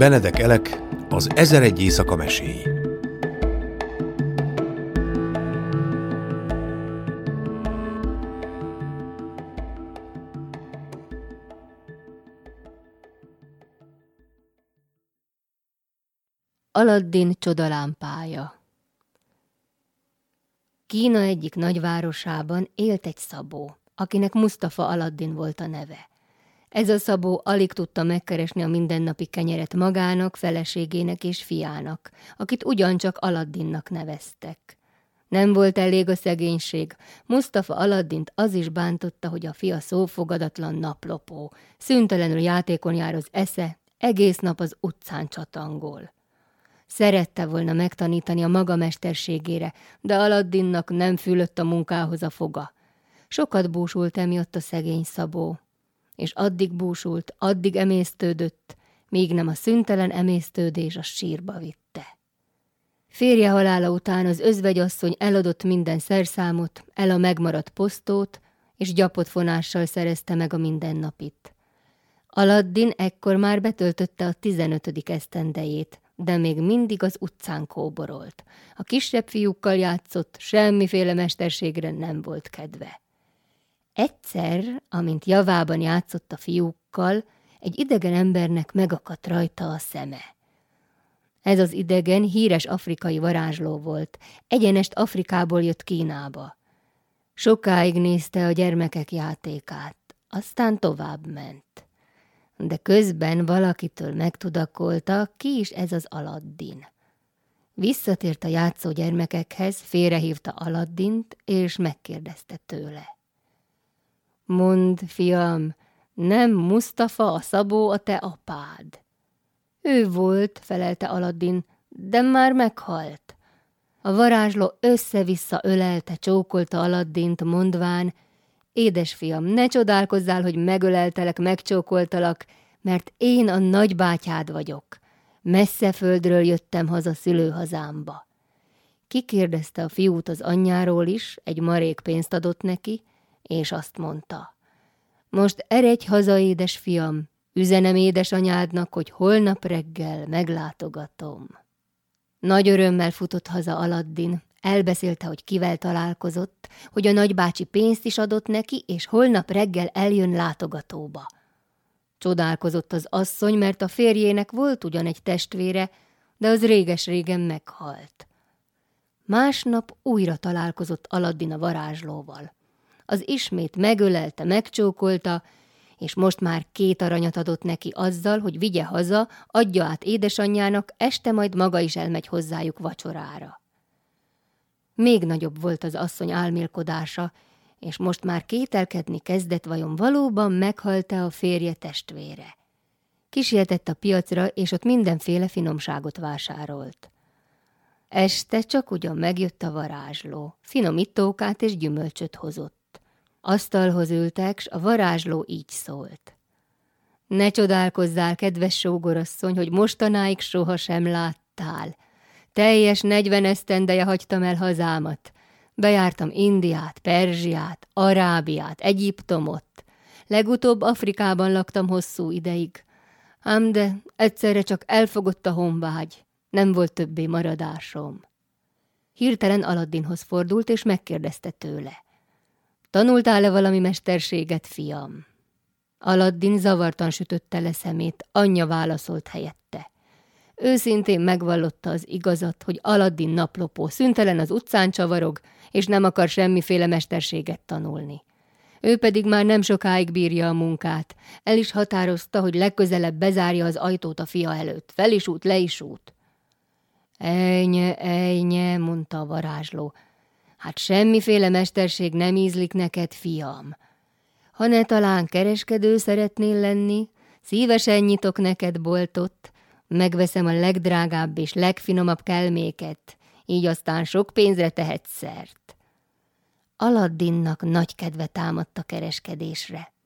Benedek Elek, az 1001 éjszaka meséi. Aladdin csodalámpája. Kína egyik nagyvárosában élt egy szabó, akinek Musztafa Aladdin volt a neve. Ez a szabó alig tudta megkeresni a mindennapi kenyeret magának, feleségének és fiának, akit ugyancsak Aladdinnak neveztek. Nem volt elég a szegénység, Musztafa Aladdint az is bántotta, hogy a fia szófogadatlan naplopó, szüntelenül játékon jár az esze, egész nap az utcán csatangol. Szerette volna megtanítani a maga mesterségére, de Aladdinnak nem fülött a munkához a foga. Sokat búsult emiatt a szegény szabó, és addig búsult, addig emésztődött, míg nem a szüntelen emésztődés a sírba vitte. Férje halála után az özvegyasszony eladott minden szerszámot, el a megmaradt posztót, és gyapott fonással szerezte meg a mindennapit. Aladdin ekkor már betöltötte a 15. esztendejét, de még mindig az utcán kóborolt. A kisebb fiúkkal játszott, semmiféle mesterségre nem volt kedve. Egyszer, amint javában játszott a fiúkkal, egy idegen embernek megakadt rajta a szeme. Ez az idegen híres afrikai varázsló volt, egyenest Afrikából jött Kínába. Sokáig nézte a gyermekek játékát, aztán tovább ment. De közben valakitől megtudakolta, ki is ez az Aladdin. Visszatért a játszó gyermekekhez, félrehívta Aladdint, és megkérdezte tőle. Mondd, fiam, nem Musztafa a szabó a te apád? Ő volt, felelte Aladdin, de már meghalt. A varázsló össze-vissza ölelte, csókolta Aladdint, mondván, édesfiam, ne csodálkozzál, hogy megöleltelek, megcsókoltalak, mert én a nagybátyád vagyok. Messze földről jöttem haza szülőhazámba. Kikérdezte a fiút az anyjáról is, egy marék pénzt adott neki, és azt mondta. Most eredj haza, édesfiam, üzenem édesanyádnak, hogy holnap reggel meglátogatom. Nagy örömmel futott haza Aladdin, elbeszélte, hogy kivel találkozott, hogy a nagybácsi pénzt is adott neki, és holnap reggel eljön látogatóba. Csodálkozott az asszony, mert a férjének volt ugyan egy testvére, de az réges-régen meghalt. Másnap újra találkozott Aladdin a varázslóval. Az ismét megölelte, megcsókolta, és most már 2 aranyat adott neki azzal, hogy vigye haza, adja át édesanyjának, este majd maga is elmegy hozzájuk vacsorára. Még nagyobb volt az asszony álmélkodása, és most már kételkedni kezdett, vajon valóban meghalt-e a férje testvére. Kísértett a piacra, és ott mindenféle finomságot vásárolt. Este csak ugyan megjött a varázsló, finom ittókát és gyümölcsöt hozott. Asztalhoz ültek, s a varázsló így szólt. Ne csodálkozzál, kedves sógorasszony, hogy mostanáig sohasem láttál. Teljes 40 esztendeje hagytam el hazámat. Bejártam Indiát, Perzsiát, Arábiát, Egyiptomot. Legutóbb Afrikában laktam hosszú ideig. Ám de egyszerre csak elfogott a honvágy. Nem volt többé maradásom. Hirtelen Aladdinhoz fordult, és megkérdezte tőle. Tanultál-e valami mesterséget, fiam? Aladdin zavartan sütötte le szemét, anyja válaszolt helyette. Őszintén megvallotta az igazat, hogy Aladdin naplopó, szüntelen az utcán csavarog, és nem akar semmiféle mesterséget tanulni. Ő pedig már nem sokáig bírja a munkát. El is határozta, hogy legközelebb bezárja az ajtót a fia előtt. Fel is út, le is út. Ejnye, mondta a varázsló. Hát semmiféle mesterség nem ízlik neked, fiam. Ha ne talán kereskedő szeretnél lenni, szívesen nyitok neked boltot, megveszem a legdrágább és legfinomabb kelméket, így aztán sok pénzre tehetsz szert. Aladdinnak nagy kedve támadt a kereskedésre.